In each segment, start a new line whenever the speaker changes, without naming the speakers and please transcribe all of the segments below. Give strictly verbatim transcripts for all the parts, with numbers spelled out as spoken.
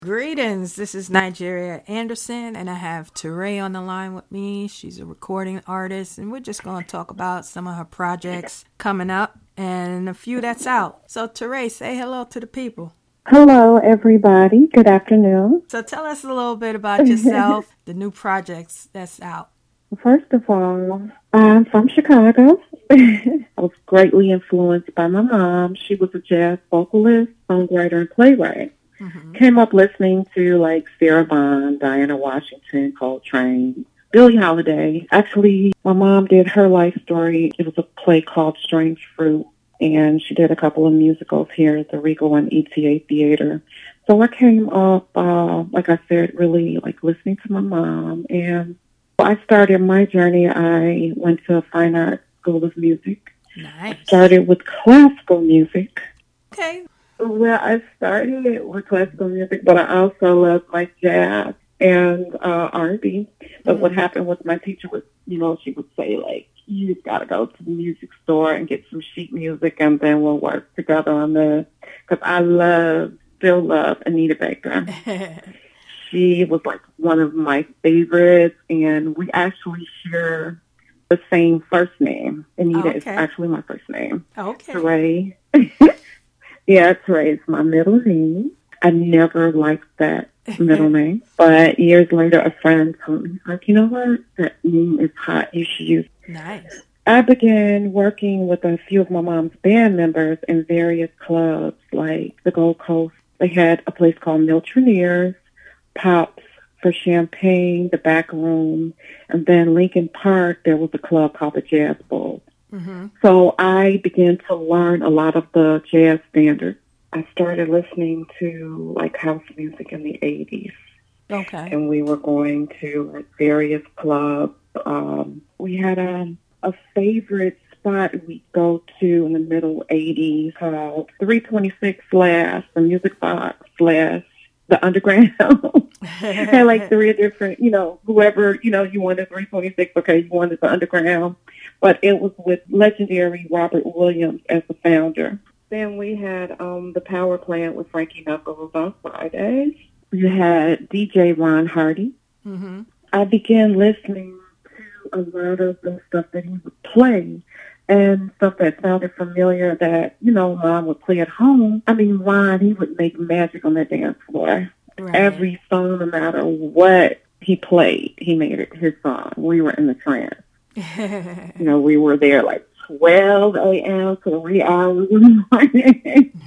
Greetings, this is Nigeria Anderson, and I have Teray on the line with me. She's a recording artist, and we're just going to talk about some of her projects coming up and a few that's out. So, Teray, say hello to the people.
Hello, everybody. Good afternoon.
So, tell us a little bit about yourself, the new projects that's out.
First of all, I'm from Chicago. I was greatly influenced by my mom. She was a jazz vocalist, songwriter, and playwright. Mm-hmm. Came up listening to like Sarah Vaughan, Diana Washington, Coltrane, Billie Holiday. Actually, my mom did her life story. It was a play called Strange Fruit, and she did a couple of musicals here at the Regal and E T A Theater. So I came up, uh, like I said, really like listening to my mom. And I started my journey. I went to a fine arts school of music.
Nice.
I started with classical music.
Okay.
Well, I started with classical music, but I also love my jazz and uh, R and B. But mm-hmm. what happened was my teacher was, you know, she would say, like, you just got to go to the music store and get some sheet music, and then we'll work together on this. Because I love, still love Anita Baker. She was, like, one of my favorites, and we actually share the same first name. Anita okay. is actually my first name.
Okay.
Teray. Yeah, Teray is my middle name. I never liked that middle name. But years later, a friend told me, like, you know what? That name is hot. You should use it.
Nice.
I began working with a few of my mom's band members in various clubs, like the Gold Coast. They had a place called Miltroneers, Pops for Champagne, the Back Room, and then Lincoln Park, there was a club called the Jazz Bulls. Mm-hmm. So I began to learn a lot of the jazz standards. I started listening to like house music in the eighties.
Okay.
And we were going to like, various clubs. Um, we had a, a favorite spot we'd go to in the middle eighties called three twenty-six slash the Music Box slash the Underground. Had like three different, you know, whoever, you know, you wanted three twenty-six, okay, you wanted the Underground. But it was with legendary Robert Williams as the founder. Then we had um, the Power Plant with Frankie Knuckles on Fridays. We had D J Ron Hardy. Mm-hmm. I began listening to a lot of the stuff that he would play and stuff that sounded familiar that, you know, Mom would play at home. I mean, Ron, he would make magic on that dance floor. Right. Every song, no matter what he played, he made it his song. We were in the trance. You know, we were there like twelve a.m. to three hours in the morning.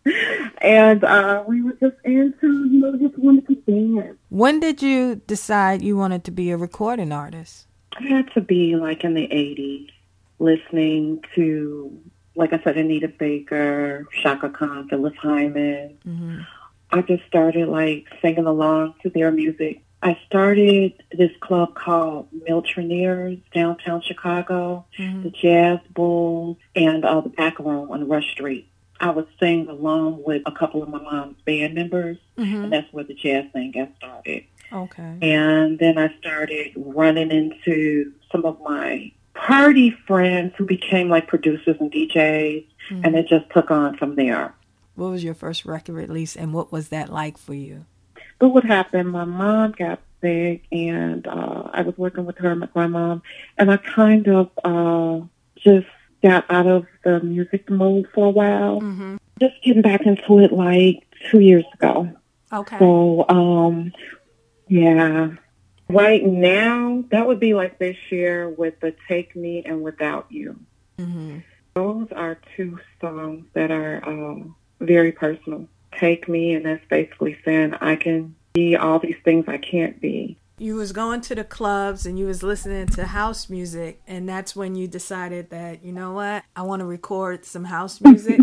And uh, we were just into, you know, just wanted to dance.
When did you decide you wanted to be a recording artist?
I had to be like in the eighties, listening to, like I said, Anita Baker, Chaka Khan, Phyllis Hyman. Mm-hmm. I just started like singing along to their music. I started this club called Miltroneers, downtown Chicago, mm-hmm. the Jazz Bulls, and uh, the Back Room on Rush Street. I would sing along with a couple of my mom's band members, mm-hmm. and that's where the jazz thing got started.
Okay.
And then I started running into some of my party friends who became like producers and D Js, mm-hmm. and it just took on from there.
What was your first record release, and what was that like for you?
But what happened, my mom got sick, and uh, I was working with her and my grandma, and I kind of uh, just got out of the music mode for a while. Mm-hmm. Just getting back into it like two years ago.
Okay.
So, um, yeah. Right now, that would be like this year with the Take Me and Without You. Mm-hmm. Those are two songs that are uh, very personal. Take Me, and that's basically saying I can be all these things I can't be.
You was going to the clubs and you was listening to house music, and that's when you decided that, you know what, I want to record some house music.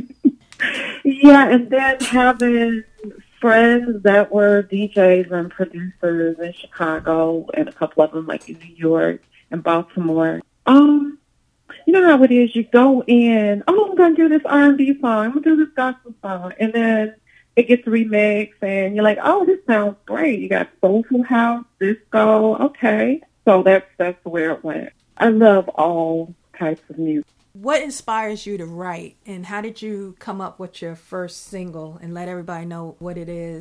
Yeah, and then having friends that were D Js and producers in Chicago, and a couple of them like in New York and Baltimore. Um, you know how it is, you go in, oh, I'm going to do this R and B song, I'm going to do this gospel song, and then it gets remixed, and you're like, oh, this sounds great. You got soulful house, disco, okay. So that's that's where it went. I love all types of music.
What inspires you to write, and how did you come up with your first single and let everybody know what it is?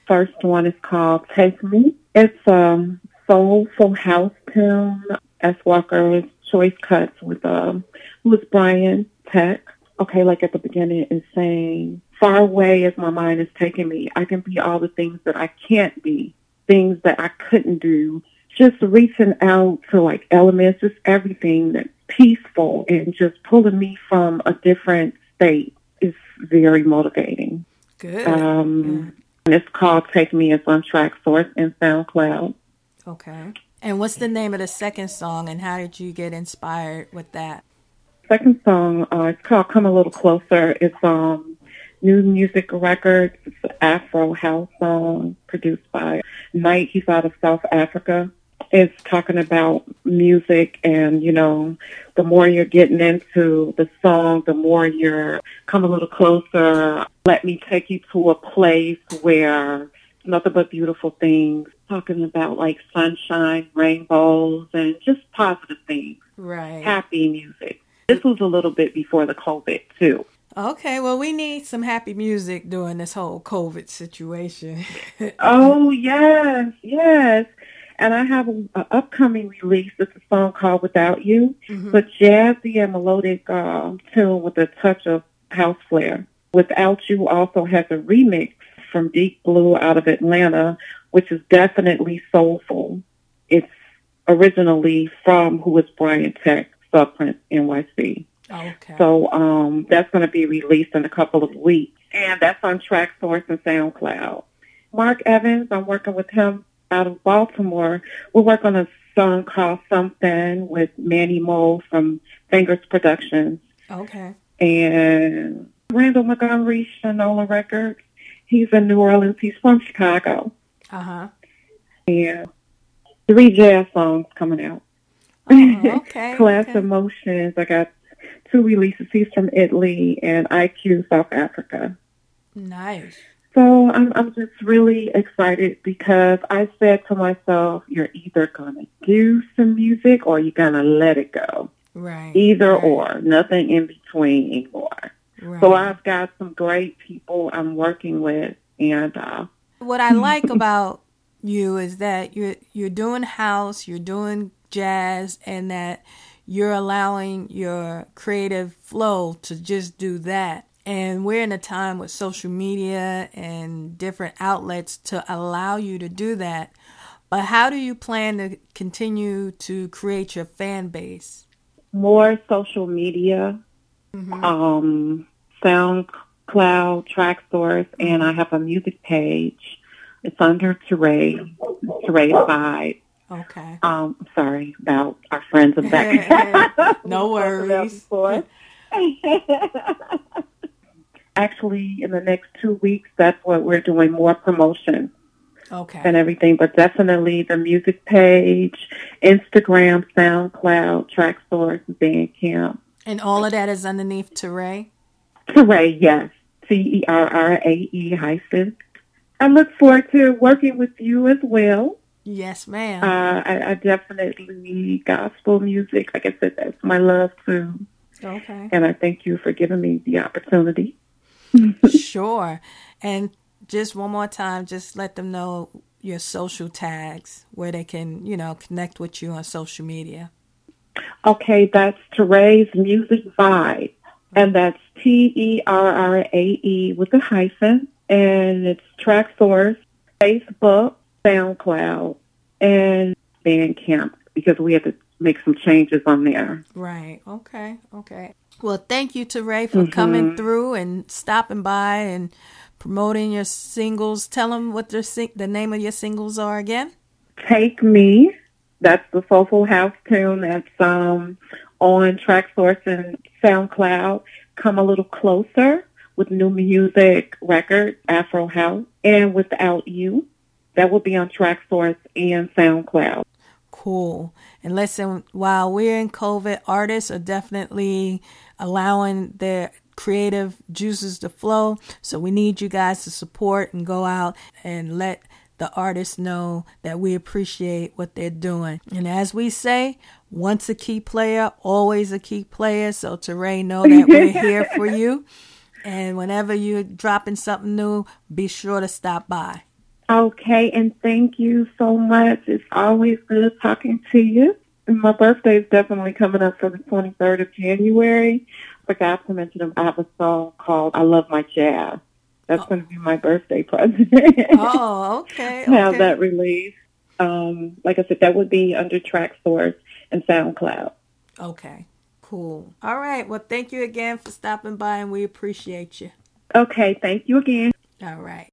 first one is called Take Me. It's a soulful house tune. S. Walker's Choice Cuts with, um, who is Brian Peck. Okay, like at the beginning is saying, far away as my mind is taking me, I can be all the things that I can't be, things that I couldn't do. Just reaching out to like elements, just everything that's peaceful and just pulling me from a different state is very motivating.
Good.
Um, and it's called Take Me. It's on Track Source and SoundCloud.
Okay. And what's the name of the second song, and how did you get inspired with that?
Second song, uh, it's called Come a Little Closer. It's um, New Music Records. It's an Afro house song produced by Knight. He's out of South Africa. It's talking about music and, you know, the more you're getting into the song, the more you're come a little closer. Let me take you to a place where nothing but beautiful things. Talking about like sunshine, rainbows, and just positive things.
Right.
Happy music. This was a little bit before the COVID, too.
Okay, well, we need some happy music during this whole COVID situation.
Oh, yes, yes. And I have an upcoming release. It's a song called Without You. Mm-hmm. But jazzy and melodic uh, tune with a touch of house flair. Without You also has a remix from Deep Blue out of Atlanta, which is definitely soulful. It's originally from Who is Brian Tech, Subprint N Y C.
Okay.
So um, that's going to be released in a couple of weeks. And that's on Track Source and SoundCloud. Mark Evans, I'm working with him out of Baltimore. We'll work on a song called Something with Manny Moe from Fingers Productions.
Okay.
And Randall Montgomery, Shinola Records. He's in New Orleans. He's from Chicago.
Uh-huh.
And three jazz songs coming out.
Oh, okay.
Class
okay.
Emotions. I got two releases. He's from Italy and I Q, South Africa.
Nice.
So I'm I'm just really excited because I said to myself, you're either going to do some music or you're going to let it go.
Right.
Either
right.
or. Nothing in between anymore.
Right.
So I've got some great people I'm working with. And uh,
what I like about you is that you're, you're doing house, you're doing jazz, and that you're allowing your creative flow to just do that. And we're in a time with social media and different outlets to allow you to do that. But how do you plan to continue to create your fan base?
More social media, mm-hmm. um, SoundCloud, Track Source, and I have a music page. It's under Teray, Teray Five.
Okay.
Um, sorry about our friends in back.
No worries.
Actually, in the next two weeks, that's what we're doing, more promotion.
Okay.
And everything, but definitely the music page, Instagram, SoundCloud, Track Source, Bandcamp.
And all of that is underneath Teray?
Teray, yes. T E R R A E hyphen. I look forward to working with you as well.
Yes, ma'am.
Uh, I, I definitely need gospel music. Like I said, that's my love too.
Okay.
And I thank you for giving me the opportunity.
Sure. And just one more time, just let them know your social tags where they can, you know, connect with you on social media.
Okay, that's Teray's Music Vibe. And that's T E R R A E with a hyphen. And it's Track Source, Facebook, SoundCloud, and Bandcamp, because we had to make some changes on there.
Right. Okay. Okay. Well, thank you, Teray, for
mm-hmm.
coming through and stopping by and promoting your singles. Tell them what their sing- the name of your singles are again.
Take Me. That's the soulful house tune that's um, on Track Source and SoundCloud. Come a Little Closer with New Music Records, Afro House. And Without You. That will be on Track Source and SoundCloud.
Cool. And listen, while we're in COVID, artists are definitely allowing their creative juices to flow. So we need you guys to support and go out and let the artists know that we appreciate what they're doing. And as we say, once a key player, always a key player. So Teray, know that we're here for you. And whenever you're dropping something new, be sure to stop by.
Okay, and thank you so much. It's always good talking to you. And my birthday is definitely coming up for the twenty-third of January. Forgot to mention I have a song called I Love My Jazz. That's oh. going to be my birthday present.
Oh, okay. okay.
Have that released. Um, like I said, that would be under TrackSource and SoundCloud.
Okay, cool. All right. Well, thank you again for stopping by, and we appreciate you.
Okay, thank you again.
All right.